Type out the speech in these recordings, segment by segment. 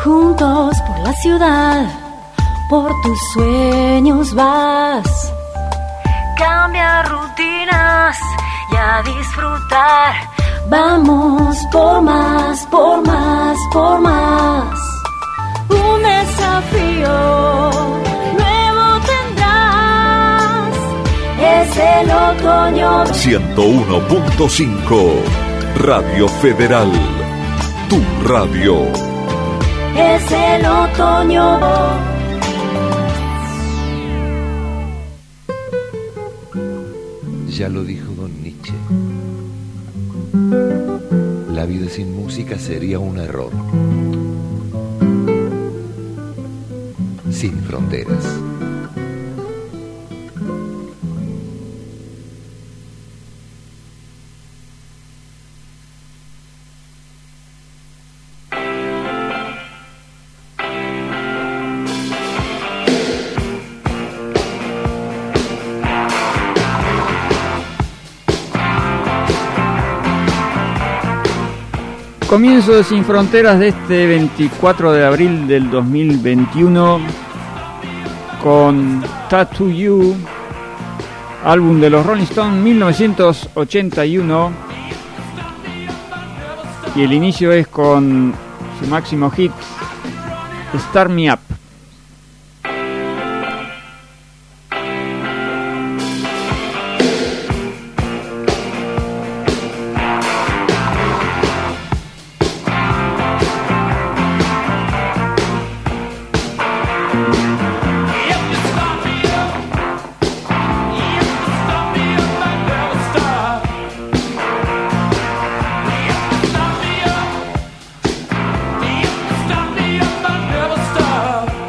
Juntos por la ciudad, por tus sueños vas. Cambia rutinas y a disfrutar. Vamos por más, por más, por más. Un desafío nuevo tendrás. Es el otoño. 101.5 Radio Federal, tu radio. Es el otoño. Ya lo dijo don Nietzsche. La vida sin música sería un error. Sin fronteras. Comienzo de Sin Fronteras de este 24 de abril del 2021 con Tattoo You, álbum de los Rolling Stones 1981, y el inicio es con su máximo hit Start Me Up. Stop me up, I never stop.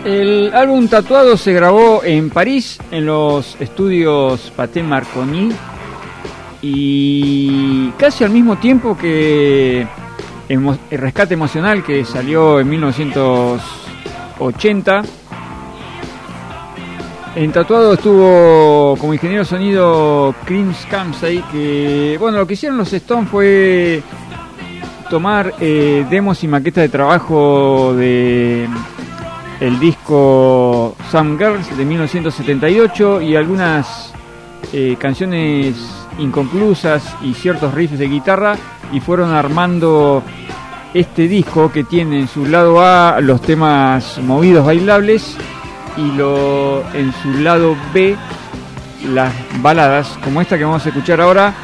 El álbum Tatuado se grabó en París, en los estudios Pathé Marconi, y casi al mismo tiempo que el Rescate Emocional, que salió en 1980. En Tatuado estuvo como ingeniero de sonido Chris Camsey, que bueno, lo que hicieron los Stones fue tomar demos y maquetas de trabajo de el disco Some Girls de 1978 y algunas canciones inconclusas y ciertos riffs de guitarra, y fueron armando este disco que tiene en su lado A los temas movidos bailables y en su lado B las baladas, como esta que vamos a escuchar ahora.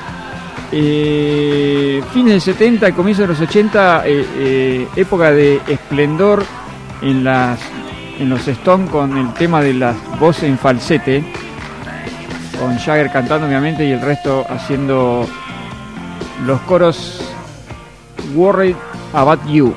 Fines del 70 y comienzos de los 80, época de esplendor en los Stones, con el tema de las voces en falsete, con Jagger cantando obviamente y el resto haciendo los coros Worried About You.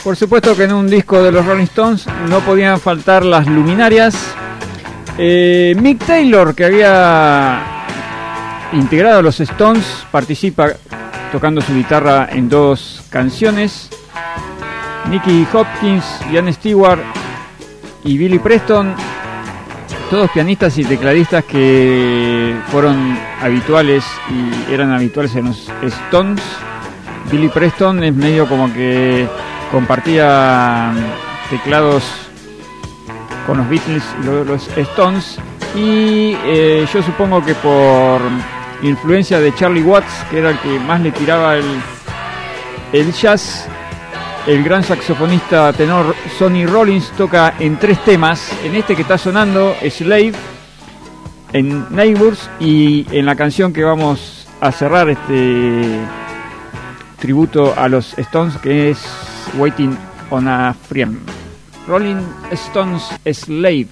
Por supuesto que en un disco de los Rolling Stones no podían faltar las luminarias. Mick Taylor, que había integrado a los Stones, participa tocando su guitarra en 2 canciones. Nicky Hopkins, Ian Stewart y Billy Preston, todos pianistas y tecladistas que fueron habituales y eran habituales en los Stones. Billy Preston es medio como que compartía teclados con los Beatles y los Stones, y yo supongo que por influencia de Charlie Watts, que era el que más le tiraba el jazz, el gran saxofonista tenor Sonny Rollins toca en 3 temas, en este que está sonando, Slave, en Neighbours, y en la canción que vamos a cerrar este tributo a los Stones, que es Waiting on a Friend. Rolling Stones, Slave.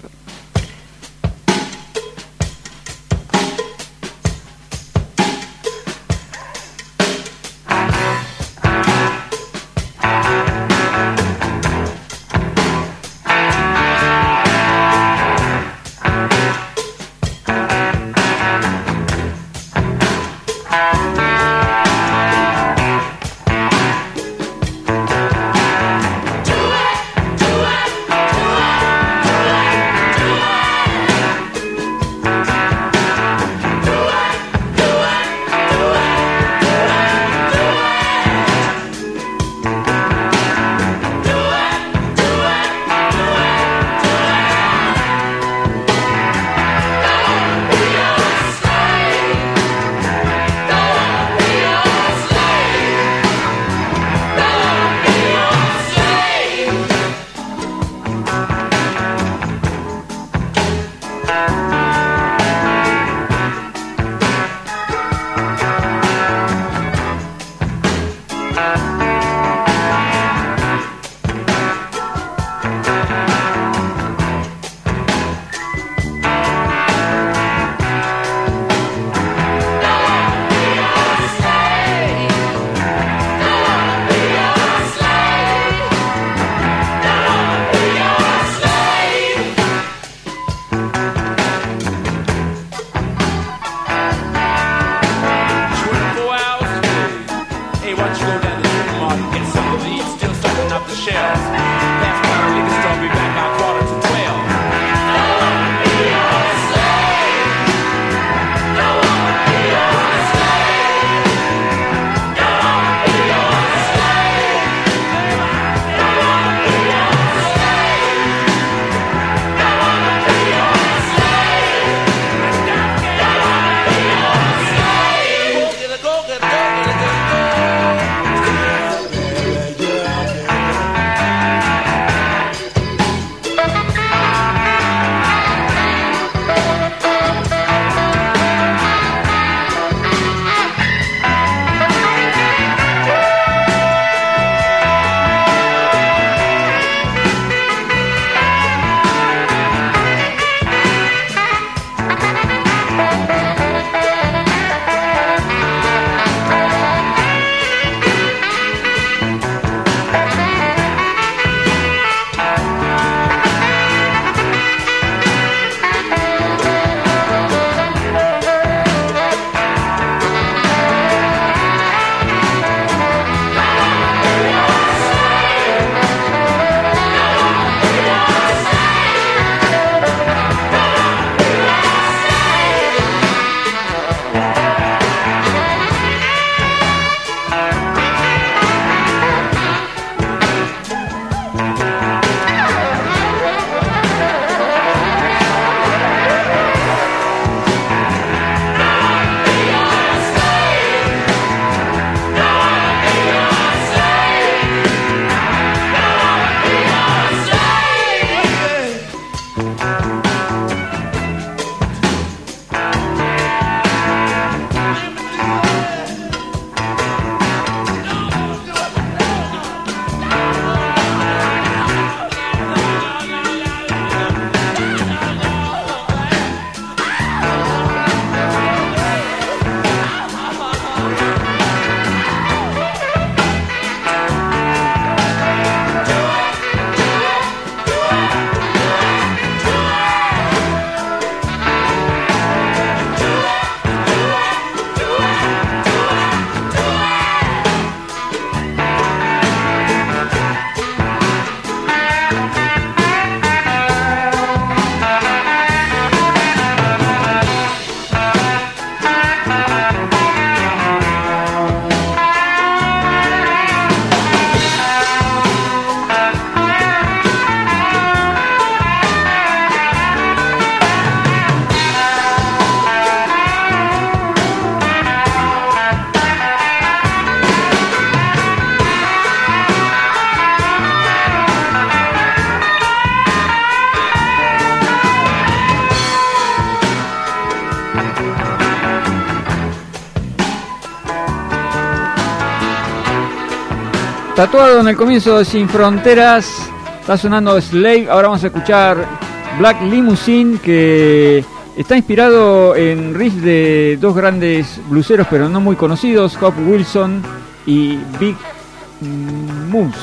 Tatuado en el comienzo de Sin Fronteras, está sonando Slave. Ahora vamos a escuchar Black Limousine, que está inspirado en riffs de dos grandes blueseros pero no muy conocidos, Hop Wilson y Big Moose.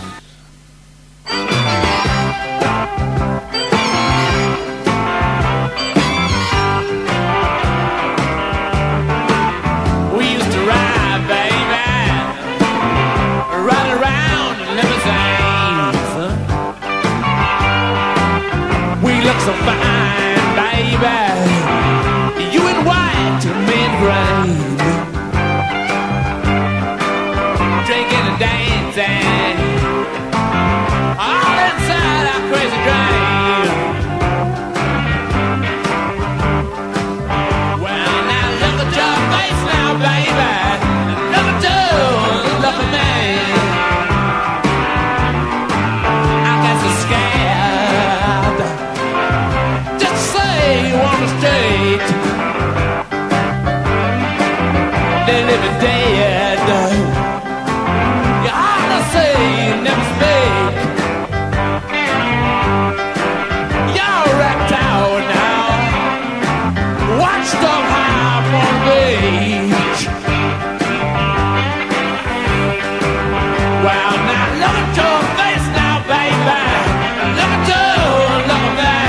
So fine, baby, you in white to mid-grade, drinking and dancing, all inside our crazy dream. Well, now look at your face now, baby, look at you, look at me. I got so scared. On the street, they live in dead. You hardly see, never speak. You're wrecked out now, watched up high on the beach. Well, now look at your face now, baby. Look at you, look at me.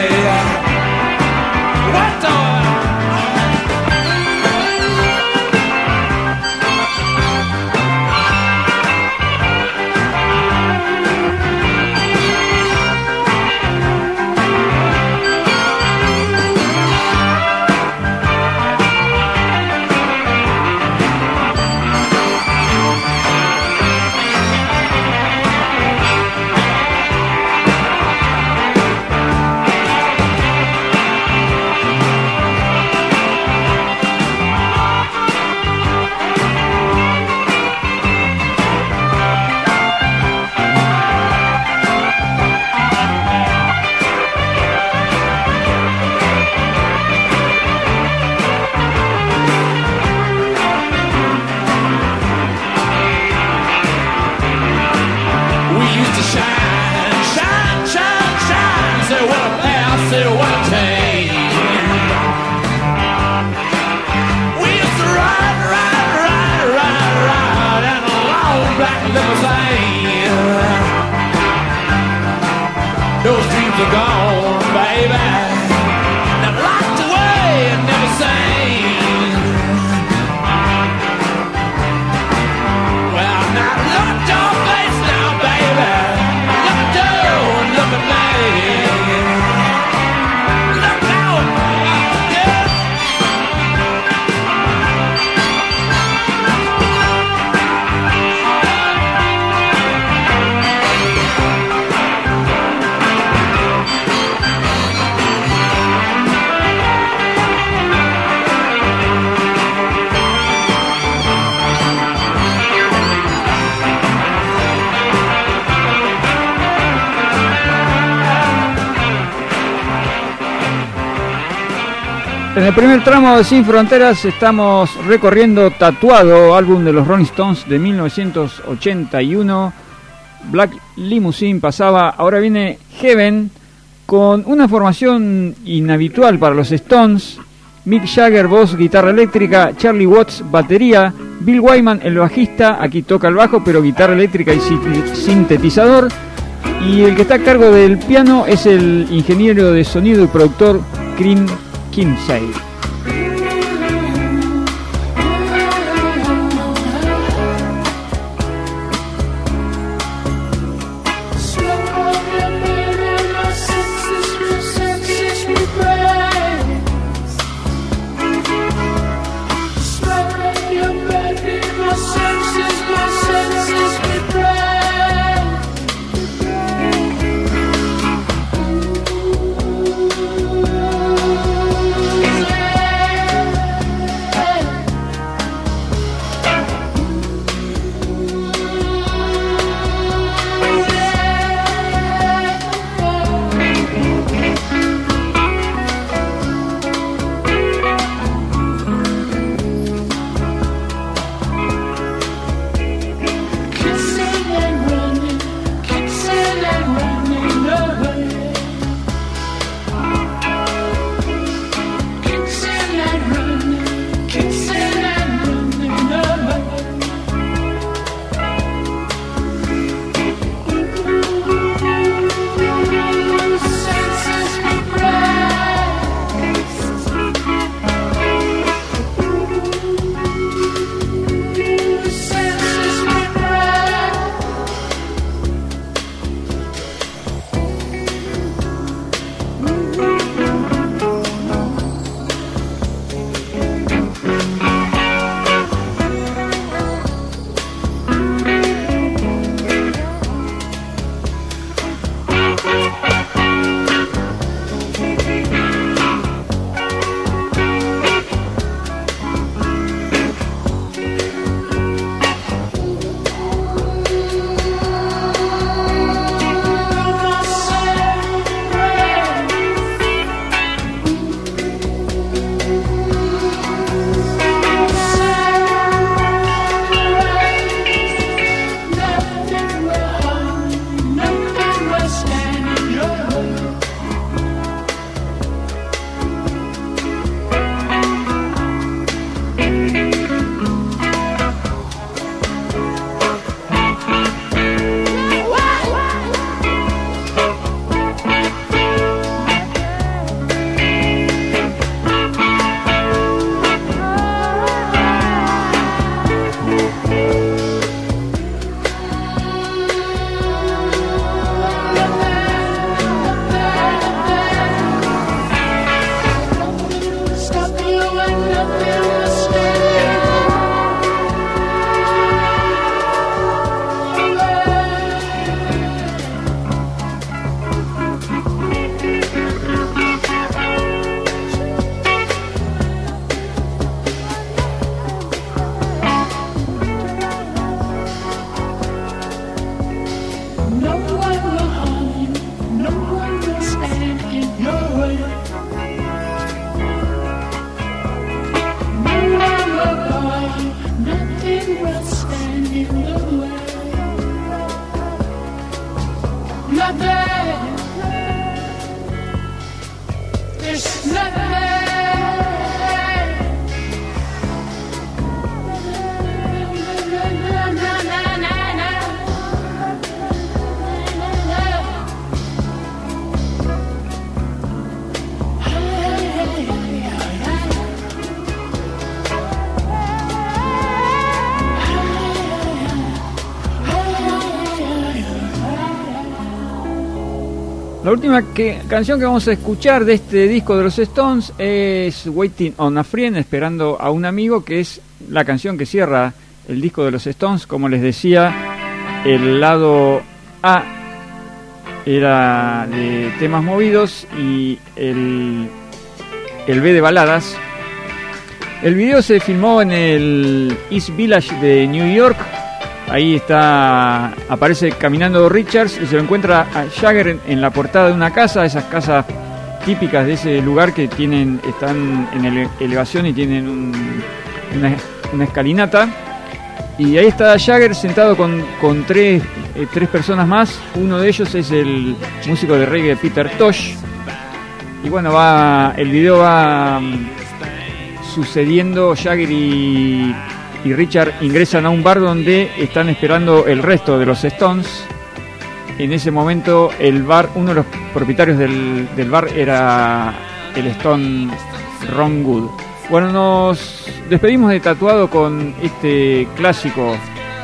Those dreams are gone, baby. They're locked away and never seen. Well, now look at your face now, baby. Look at you and look at me. Look out, yeah. En el primer tramo de Sin Fronteras estamos recorriendo Tatuado, álbum de los Rolling Stones de 1981. Black Limousine pasaba, ahora viene Heaven con una formación inhabitual para los Stones. Mick Jagger, voz, guitarra eléctrica, Charlie Watts, batería, Bill Wyman, el bajista, aquí toca el bajo, pero guitarra eléctrica y sintetizador. Y el que está a cargo del piano es el ingeniero de sonido y productor Cream Kinsey. Yeah. is nothing. La última canción que vamos a escuchar de este disco de los Stones es Waiting on a Friend, esperando a un amigo, que es la canción que cierra el disco de los Stones. Como les decía, el lado A era de temas movidos y el B de baladas. El video se filmó en el East Village de New York. Ahí aparece caminando Richards y se lo encuentra a Jagger en la portada de una casa, esas casas típicas de ese lugar que están en elevación y tienen una escalinata. Y ahí está Jagger sentado con tres personas más. Uno de ellos es el músico de reggae Peter Tosh. Y bueno, el video va sucediendo. Jagger y Richard ingresan a un bar donde están esperando el resto de los Stones. En ese momento uno de los propietarios del bar era el Stone Ron Wood. Bueno, nos despedimos de Tatuado con este clásico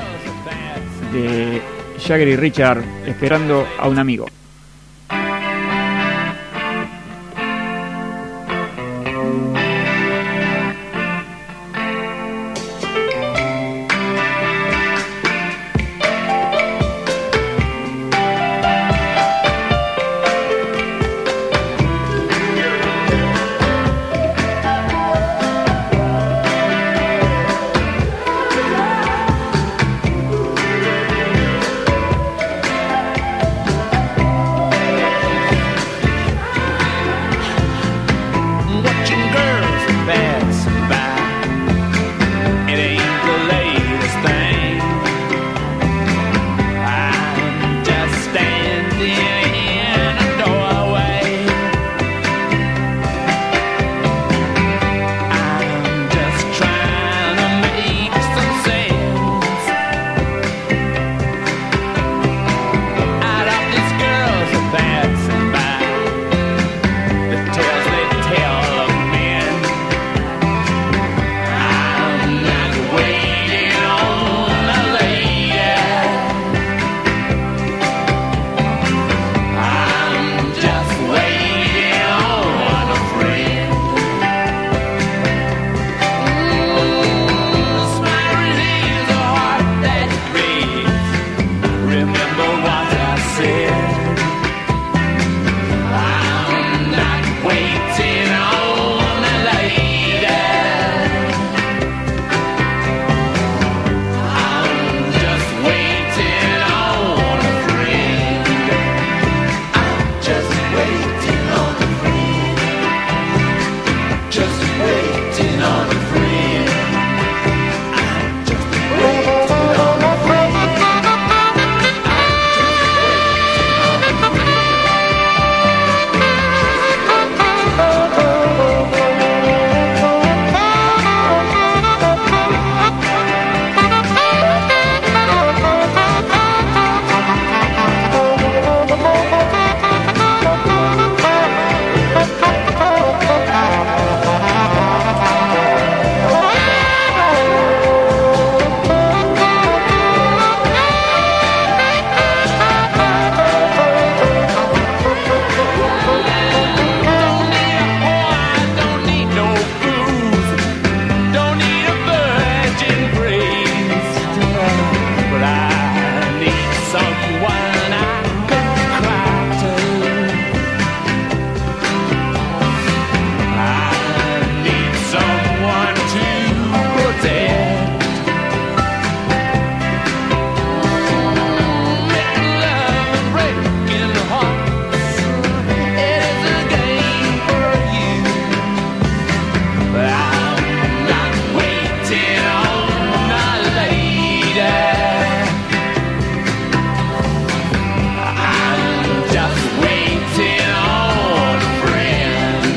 de Jagger y Richard, esperando a un amigo. Watching girls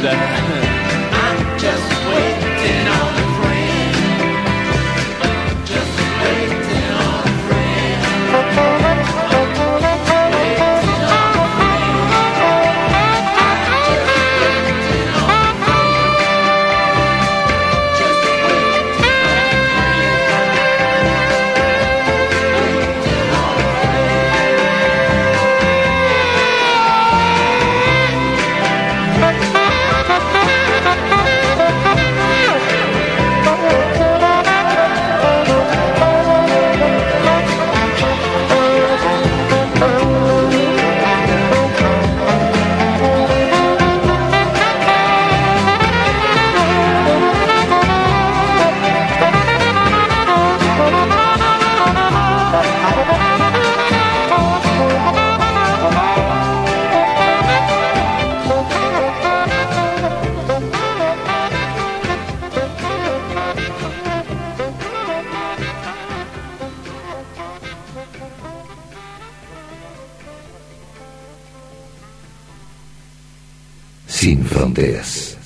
baby. I'm just waiting on a friend. Just waiting on a friend. Waiting on a friend. Just waiting on a Sin fronteras.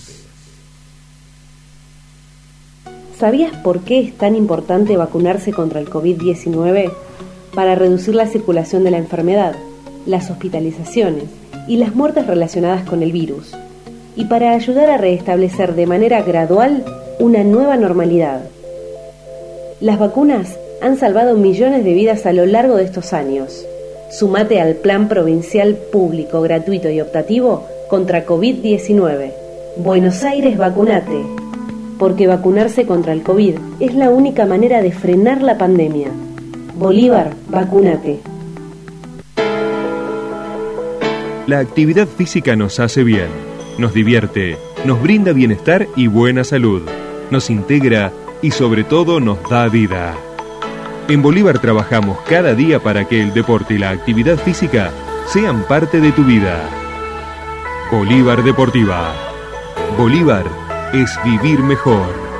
¿Sabías por qué es tan importante vacunarse contra el COVID-19? Para reducir la circulación de la enfermedad, las hospitalizaciones y las muertes relacionadas con el virus, y para ayudar a restablecer de manera gradual una nueva normalidad. Las vacunas han salvado millones de vidas a lo largo de estos años. Sumate al Plan Provincial Público, Gratuito y Optativo contra COVID-19. Buenos Aires, vacunate. Porque vacunarse contra el COVID es la única manera de frenar la pandemia. Bolívar, vacúnate. La actividad física nos hace bien, nos divierte, nos brinda bienestar y buena salud, nos integra y sobre todo nos da vida. En Bolívar trabajamos cada día para que el deporte y la actividad física sean parte de tu vida. Bolívar Deportiva. Bolívar es vivir mejor.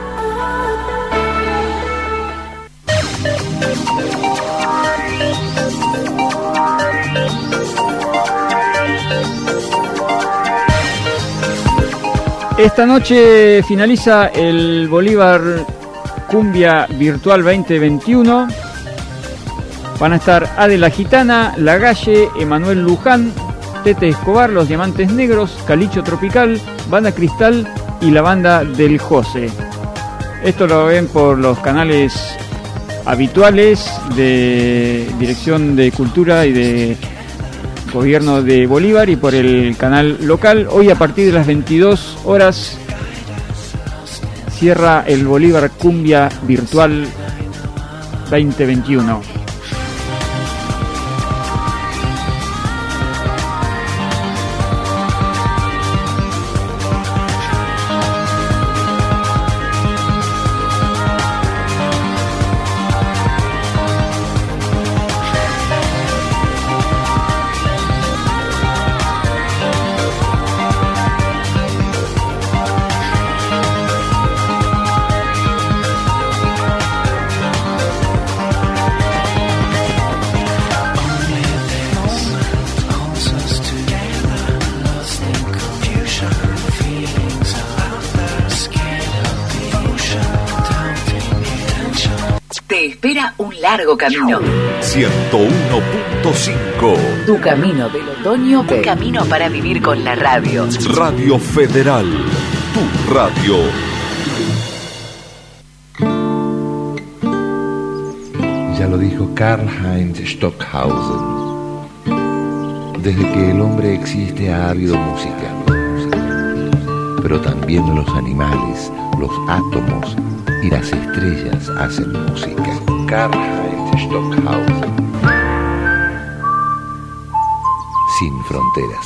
Esta noche finaliza el Bolívar Cumbia Virtual 2021. Van a estar Ade la Gitana, La Galle, Emanuel Luján, Tete Escobar, Los Diamantes Negros, Calicho Tropical, Banda Cristal y la Banda del José. Esto lo ven por los canales habituales de Dirección de Cultura y de Gobierno de Bolívar y por el canal local. Hoy a partir de las 22 horas cierra el Bolívar Cumbia Virtual 2021. Espera un largo camino. 101.5. Tu camino del otoño, un camino para vivir con la radio. Radio Federal, tu radio. Ya lo dijo Karl-Heinz Stockhausen. Desde que el hombre existe ha habido música. Pero también los animales, los átomos y las estrellas hacen música. Karl-Heinz Stockhausen. Sin fronteras.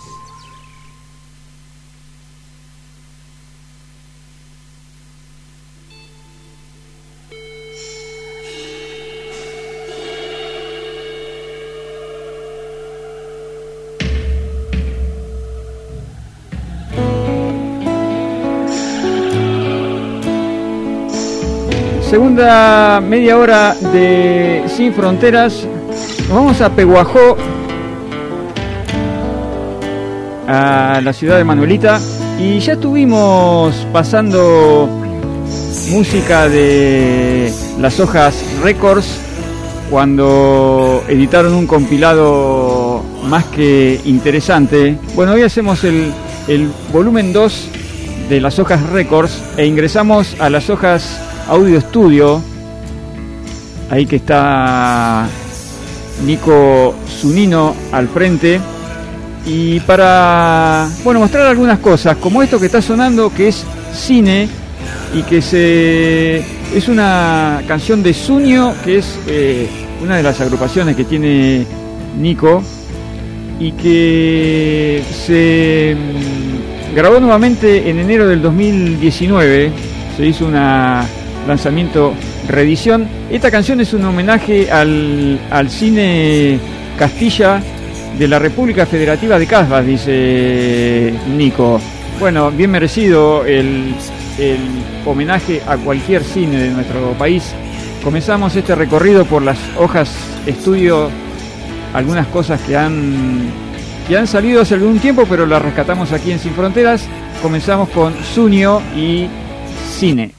Segunda media hora de Sin Fronteras. Nos vamos a Peguajó, a la ciudad de Manuelita, Y ya estuvimos pasando música de Las Hojas Records cuando editaron un compilado más que interesante. Bueno, hoy hacemos el volumen 2 de Las Hojas Records e ingresamos a Las Hojas Audio Studio. Ahí que está Nico Zunino al frente. Y para, bueno, mostrar algunas cosas, como esto que está sonando, que es Cine, y que es una canción de Suño, que es una de las agrupaciones que tiene Nico, y que se grabó nuevamente en enero del 2019, se hizo un lanzamiento reedición. Esta canción es un homenaje al cine Castilla de la República Federativa de Casbas, dice Nico. Bueno, bien merecido el homenaje a cualquier cine de nuestro país. Comenzamos este recorrido por Las Hojas Estudio, algunas cosas que han salido hace algún tiempo, pero las rescatamos aquí en Sin Fronteras. Comenzamos con Suño y Cine.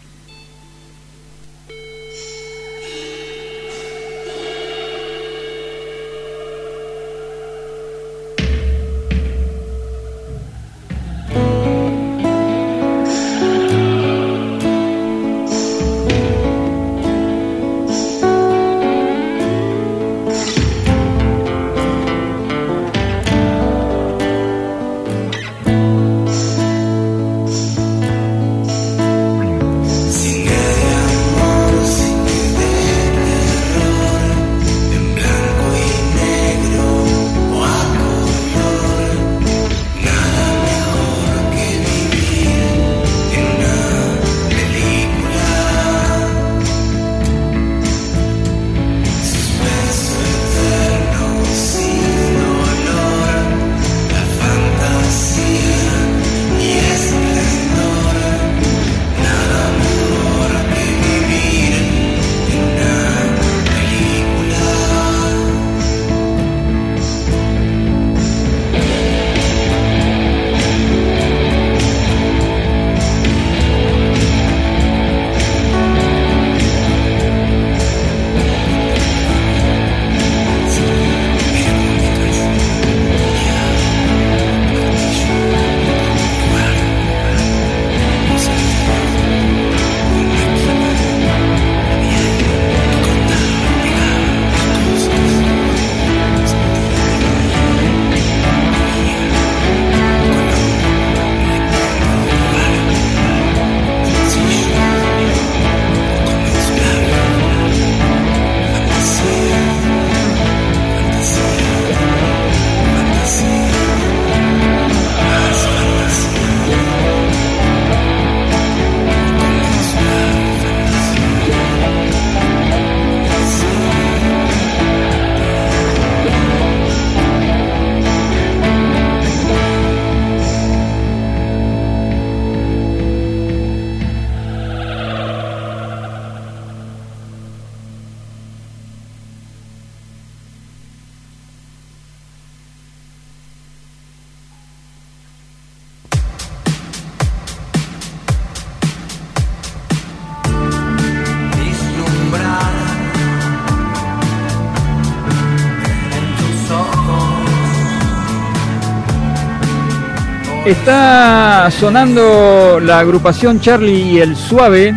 Está sonando la agrupación Charlie y el Suave,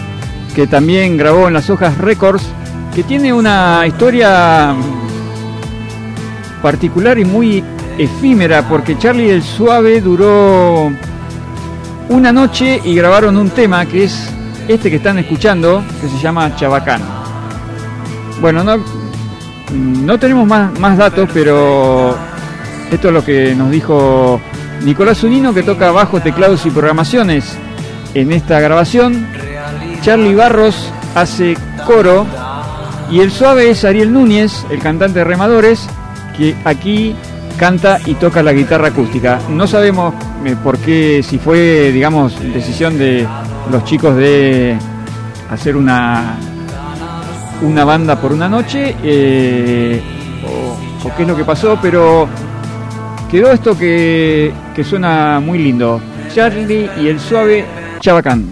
que también grabó en Las Hojas Records, que tiene una historia particular y muy efímera, porque Charlie y el Suave duró una noche y grabaron un tema que es este que están escuchando, que se llama Chabacán. Bueno, no tenemos más datos, pero esto es lo que nos dijo Nicolás Zunino, que toca bajo, teclados y programaciones en esta grabación. Charlie Barros hace coro y el Suave es Ariel Núñez, el cantante de Remadores, que aquí canta y toca la guitarra acústica. No sabemos por qué, si fue, digamos, decisión de los chicos de hacer una banda por una noche, o qué es lo que pasó, pero quedó esto que suena muy lindo. Charlie y el Suave, Chabacán.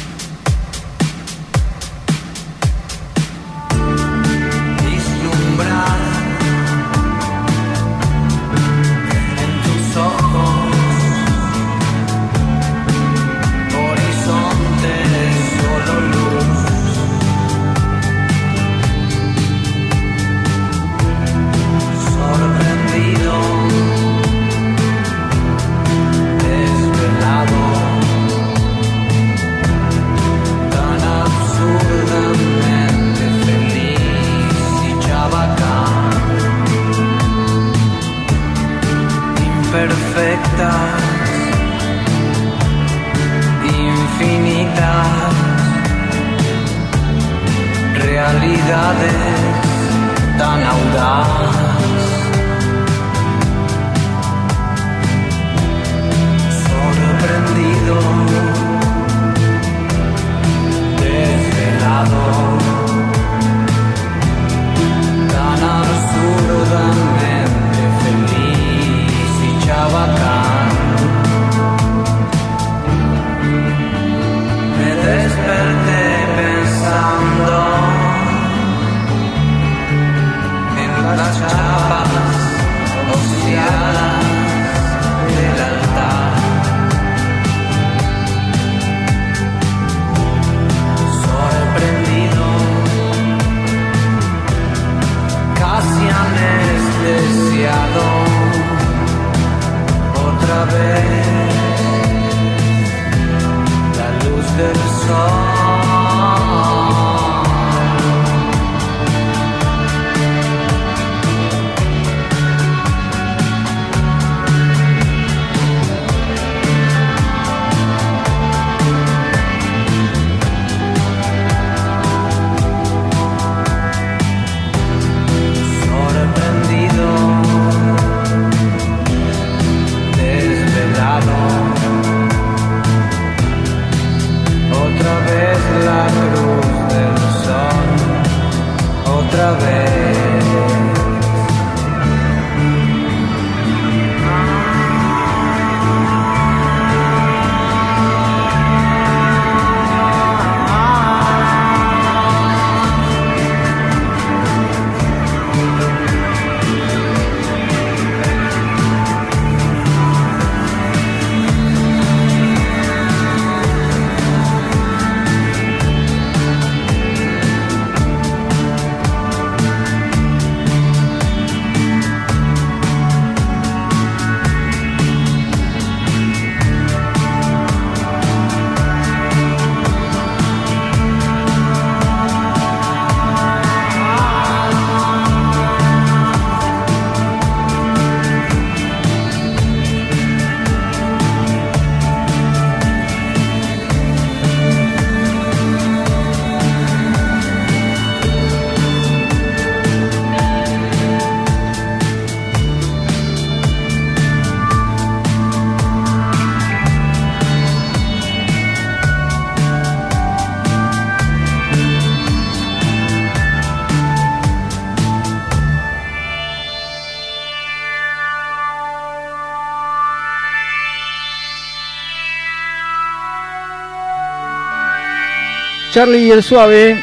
Charlie y el Suave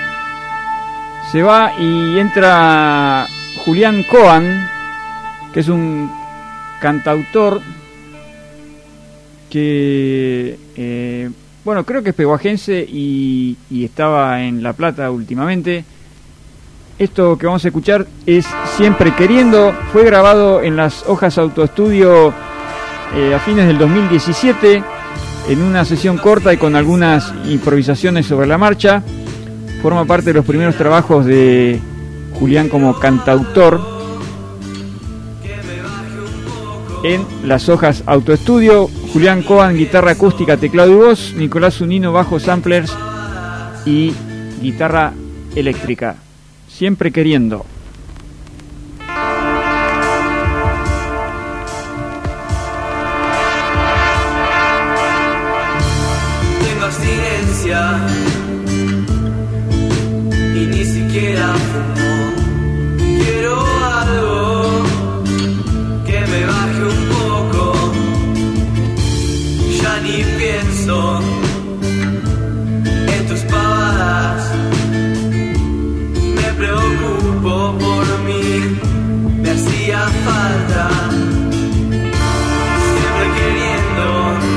se va y entra Julián Cohan, que es un cantautor que, bueno, creo que es pehuajense y estaba en La Plata últimamente. Esto que vamos a escuchar es Siempre Queriendo, fue grabado en las Hojas Autoestudio a fines del 2017, en una sesión corta y con algunas improvisaciones sobre la marcha. Forma parte de los primeros trabajos de Julián como cantautor en las Hojas Autoestudio. Julián Cohan, guitarra acústica, teclado y voz. Nicolás Zunino, bajo, samplers y guitarra eléctrica. Siempre Queriendo. Y ni siquiera fumo. Quiero algo que me baje un poco. Ya pienso en tus pavadas, me preocupo por mí, me hacía falta, siempre queriendo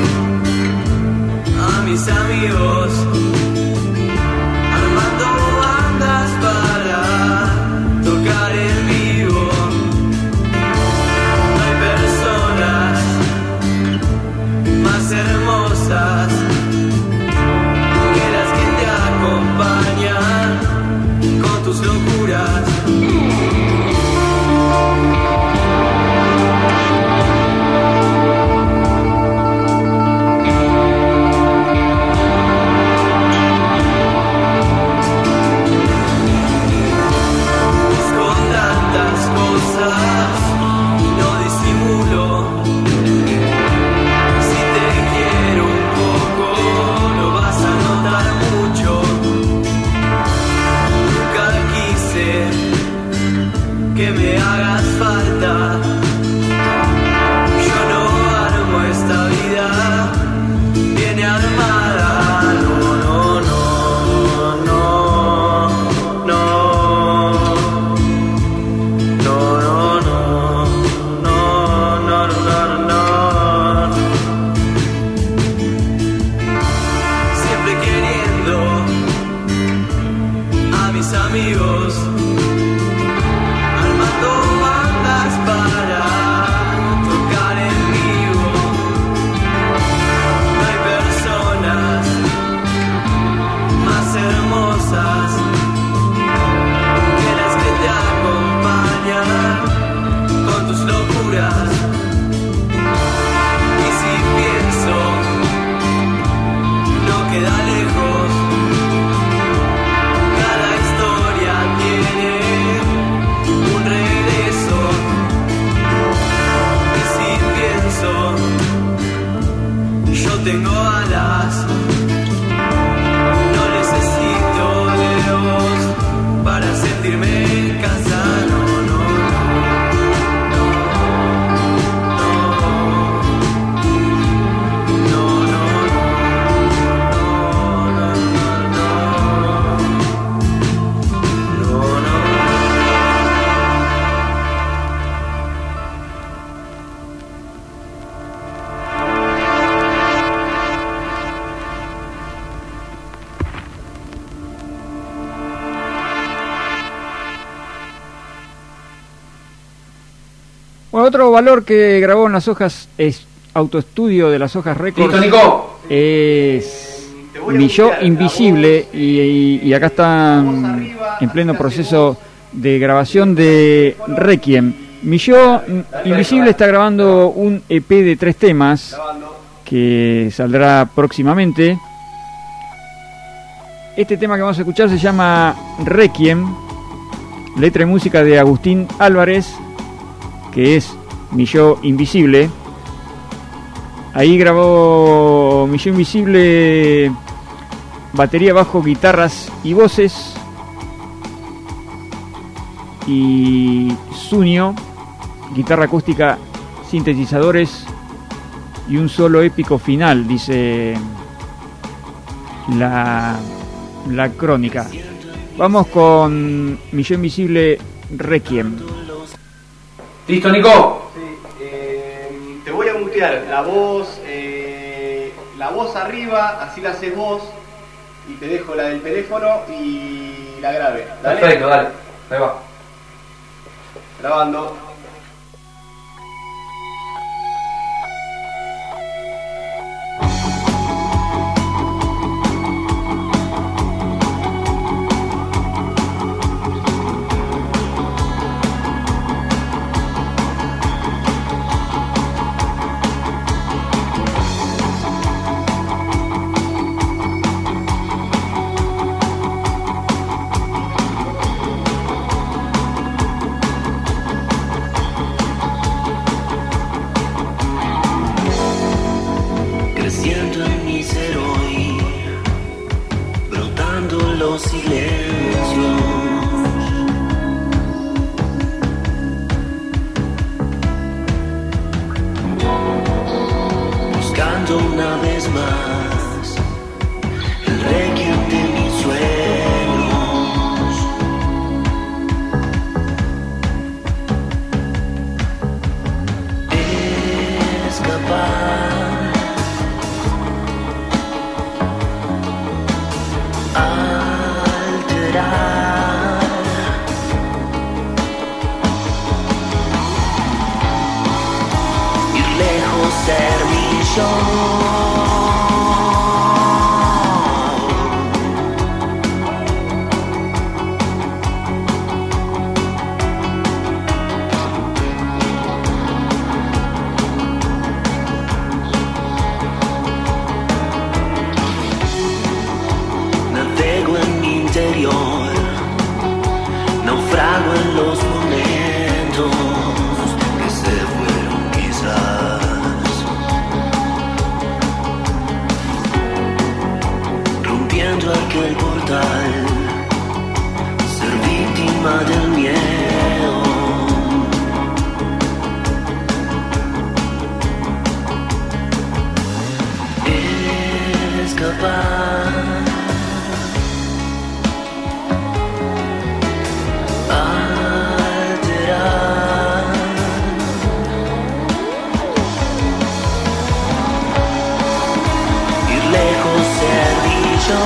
a mis amigos, armando bandas para tocar en vivo. No hay personas más hermosas que las que te acompañan con tus locuras. Que me hagas falta, yo no armo esta vida, viene armada, no, no, no, no, no, no, no, no, no, no, no, siempre queriendo a mis amigos, bandas para tocar en vivo. No hay personas más hermosas que las que te acompañan con tus locuras. Y si pienso, no queda lejos, cada historia tiene un regreso. Y si pienso, yo tengo alas, no necesito dedos para sentirme en casa. No, no, no, no, no, no, no, no. Bueno, otro valor que grabó en las hojas es Autoestudio de las Hojas Records. Listo, Nico. Es Mi Yo Invisible y acá están en pleno proceso de grabación de Requiem. Mi Yo Invisible está grabando un EP de 3 temas que saldrá próximamente. Este tema que vamos a escuchar se llama Requiem, letra y música de Agustín Álvarez, que es Mi Yo Invisible. Ahí grabó Mi Yo Invisible batería, bajo, guitarras y voces, y Zunio, guitarra acústica, sintetizadores y un solo épico final, dice la crónica. Vamos con Mi Yo Invisible, Requiem. ¿Listo, Nico? Sí, te voy a mutear la voz arriba, así la haces vos, y te dejo la del teléfono y la grave. ¿Dale? Perfecto, dale. Ahí va. Grabando. Una vez más abierto el portal, ser víctima del miedo. Escapar, alterar, ir lejos, ser dicho.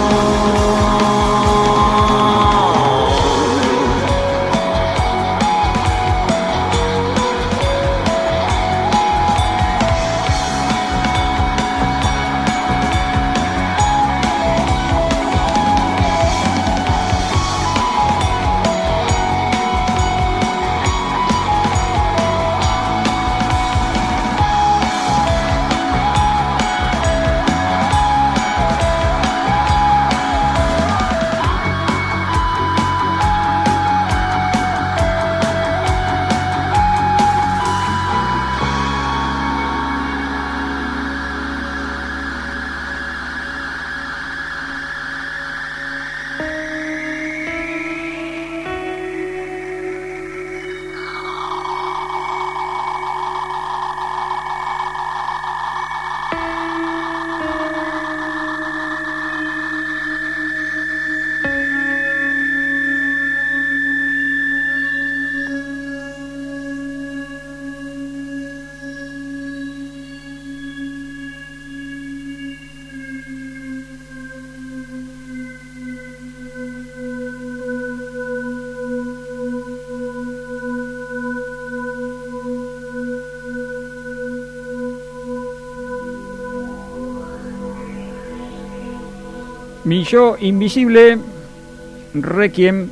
Mi yo invisible, Requiem,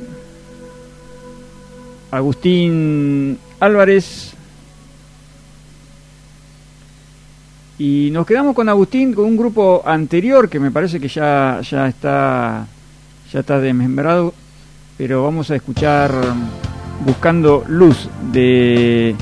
Agustín Álvarez. Y nos quedamos con Agustín, con un grupo anterior que me parece que ya está desmembrado, pero vamos a escuchar Buscando Luz de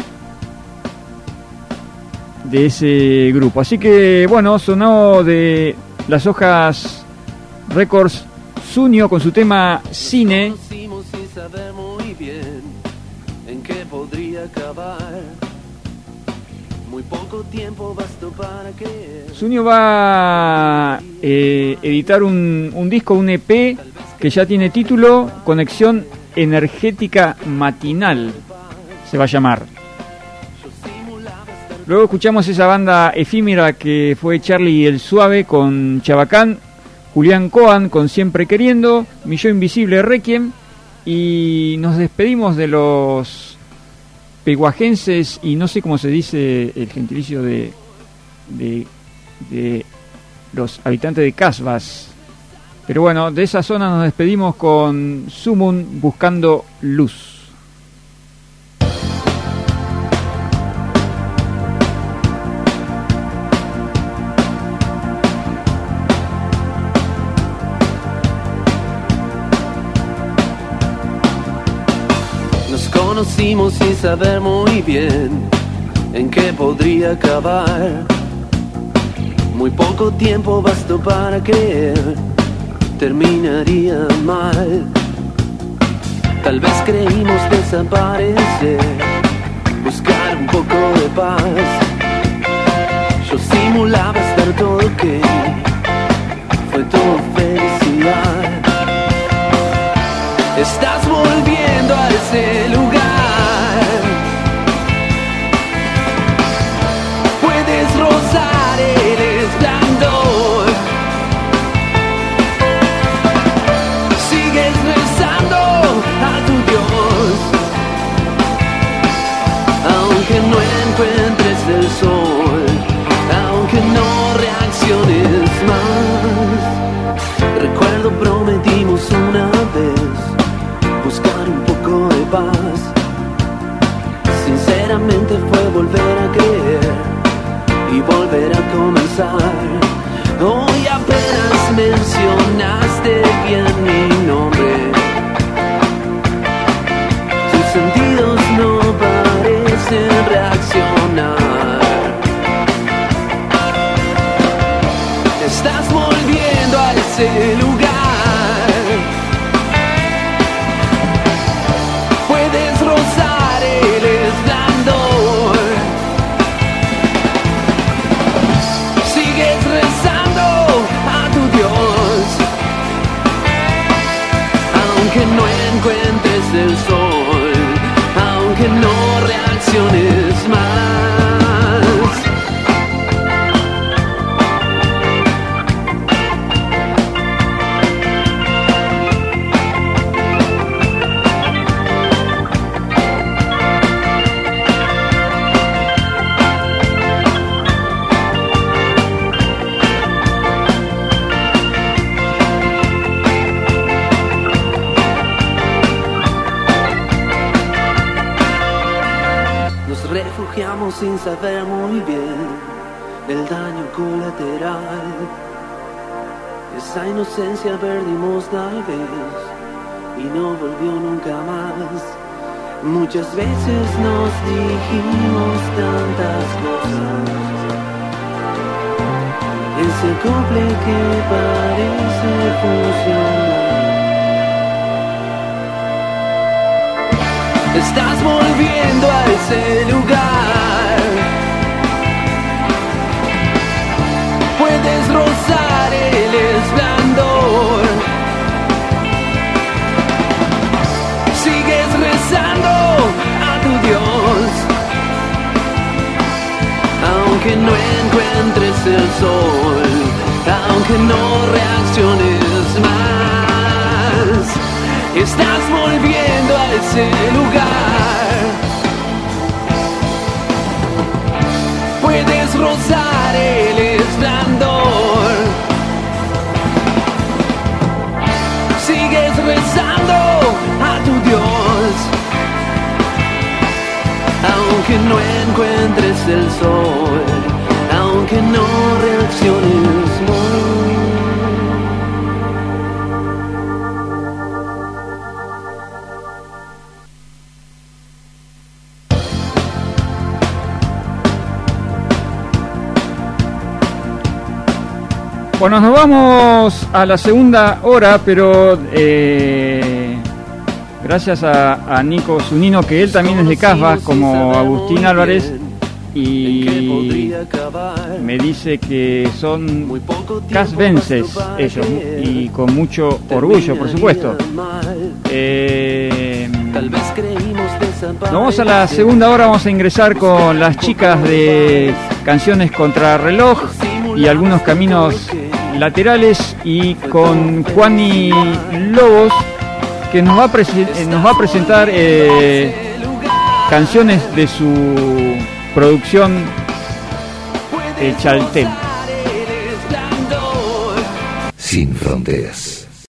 ese grupo. Así que bueno, sonó de Las Hojas Records Sunio con su tema Cine. Sin saber muy bien en qué podría acabar. Muy poco tiempo bastó para que Sunio va a editar un disco, un EP que ya tiene título Conexión Energética Matinal, se va a llamar. Luego escuchamos esa banda efímera que fue Charlie el Suave con Chabacán, Julián Coan con Siempre Queriendo, Mi Yo Invisible Requiem, y nos despedimos de los peguajenses, y no sé cómo se dice el gentilicio de los habitantes de Casbas, pero bueno, de esa zona nos despedimos con Sumun, Buscando Luz. conocimos sin saber muy bien en qué podría acabar. Muy poco tiempo bastó para creer terminaría mal. Tal vez creímos desaparecer, buscar un poco de paz. Yo simulaba estar todo ok, fue todo felicidad. Estás volviendo a ese lugar. Puedes rozar el esplendor. Sigues rezando a tu Dios, aunque no encuentres el sol, aunque no reacciones. el sol, aunque no reacciones más. Sin saber muy bien el daño colateral. Esa inocencia perdimos tal vez y no volvió nunca más. Muchas veces nos dijimos tantas cosas, ese acople que parece funcionar. Estás volviendo a ese lugar. Puedes rozar el esplendor. Sigues rezando a tu Dios, aunque no encuentres el sol, aunque no reacciones más. Estás volviendo a ese lugar. Puedes rozar el esplendor. Sigues rezando a tu Dios, aunque no encuentres el sol, aunque no reacciones más. Bueno, nos vamos a la segunda hora, pero gracias a Nico Zunino, que él también es de Casbah, como Agustín Álvarez, y me dice que son casbenses ellos, y con mucho orgullo, por supuesto. Vamos a la segunda hora, vamos a ingresar con las chicas de Canciones Contra Reloj y Algunos Caminos Laterales, y con Juani Lobos, que nos va a presentar canciones de su producción Chaltén. Sin fronteras.